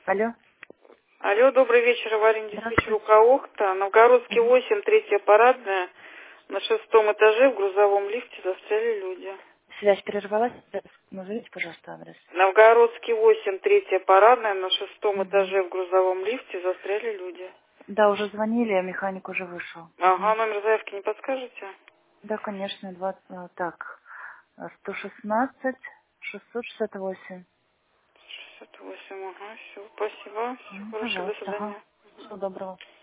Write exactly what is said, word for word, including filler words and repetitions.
Алло. Алло, добрый вечер, аварийный диспетчер Здравствуйте. Укаохта. Новгородский Мгм. восемь, третья парадная. На шестом этаже в грузовом лифте застряли люди. Связь прервалась. Назовите, пожалуйста, адрес. Новгородский восемь, третья парадная. На шестом Мгм. этаже в грузовом лифте застряли люди. Да, уже звонили, а механик уже вышел. Ага, Мгм. номер заявки не подскажете? Да, конечно, двадцать, а, так, а, сто шестнадцать шестьсот шестьдесят восемь. шестьдесят восемь, ага, все, спасибо. Всего Мгм, хорошего, до пожалуйста, ага. свидания. Всего доброго.